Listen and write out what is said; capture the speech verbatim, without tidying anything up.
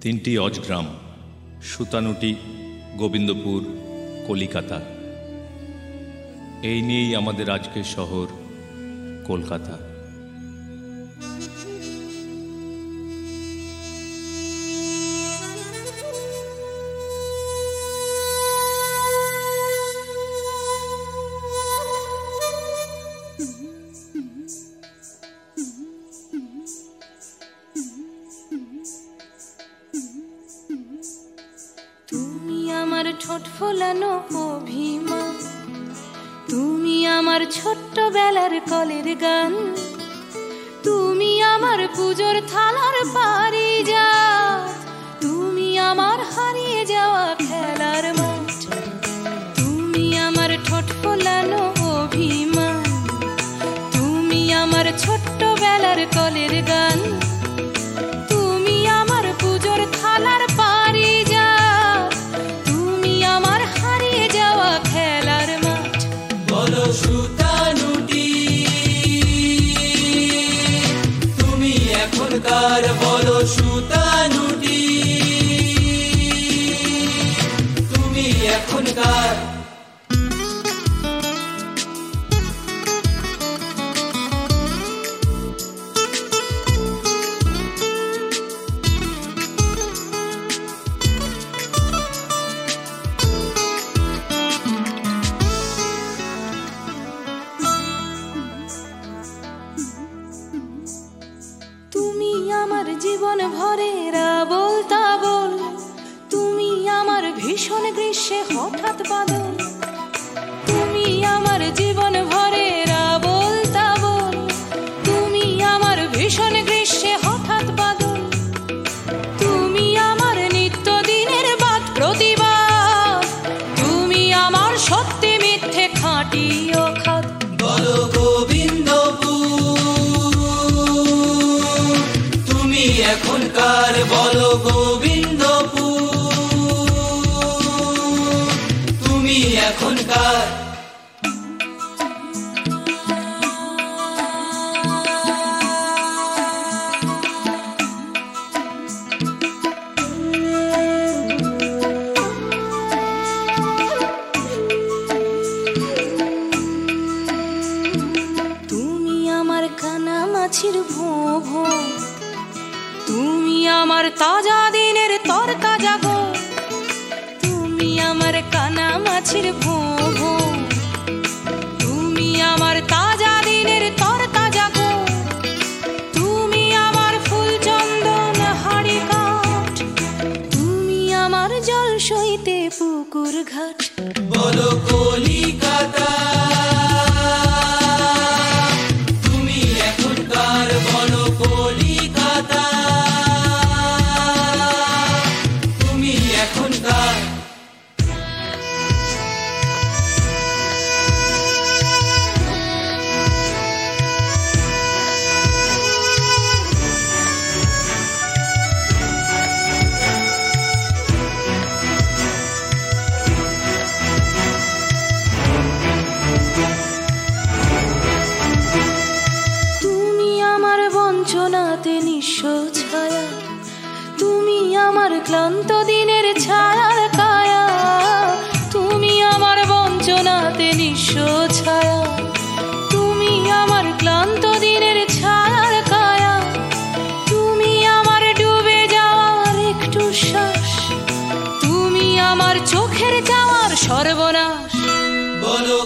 তিনটি অজগ্রাম, সুতানুটি, গোবিন্দপুর, কলিকাতা। এই নিয়েই আমাদের আজকের শহর কলকাতা। তুমি আমার ঠোঁট ফোলানো অভিমান, তুমি আমার ছোট্ট বেলার কলের গান, তুমি আমার পুজোর থালার পারিজাত, তুমি আমার হারিয়ে যাওয়া খেলার মাঠ। তুমি আমার ঠোঁট ফোলানো অভিমান, তুমি আমার ছোট্ট বেলার কলের গান, তুমি আমার পুজোর থালার পারিজাত, তুমি আমার হারিয়ে যাওয়া খেলার মাঠ। বলো সুতানুটি, তুমি এখনকার, বলো সুতানুটি, তুমি এখনকার। তুমি আমার জীবন ভরের আবোল তাবোল, তুমি আমার ভীষণ গ্রীষ্মে হঠাৎ বাদল, তুমি আমার জীবন ভরের আবোল তাবোল, তুমি আমার ভীষণ গ্রীষ্মে হঠাৎ বাদল, তুমি আমার নিত্য দিনের বাদ প্রতিবাদ, তুমি আমার সত্যি মিথ্যে খাঁটি ও খাদ। বলো গোবিন্দপুর, তুমি এখনকার, বলো গোবিন্দপুর, তুমি এখনকার। তুমি আমার কানা মাছির ভোঁ ভোঁ, তুমি আমার তাজা দিনের তর তাজা গো, তুমি আমার কানা মাছির ভোঁ ভোঁ, তুমি আমার তাজা দিনের তর তাজা গো, তুমি আমার ফুল চন্দন হাড়ি কাঠ, তুমি আমার জল সইতে পুকুর ঘাট। বলো কলিকাতা, তুমি এখনকার, বলো কলিকাতা, তুমি এখনকার। তুমি আমার বঞ্চনাতে নিঃস্ব ছায়া, তুমি আমার ক্লান্ত দিনের ছায়ার কায়া, তুমি আমার বঞ্চনাতে নিঃস্ব ছায়া, তুমি আমার ক্লান্ত দিনের ছায়ার কায়া, তুমি আমার ডুবে যাওয়ার একটু শ্বাস, তুমি আমার চোখের যাওয়ার সর্বনাশ। বলো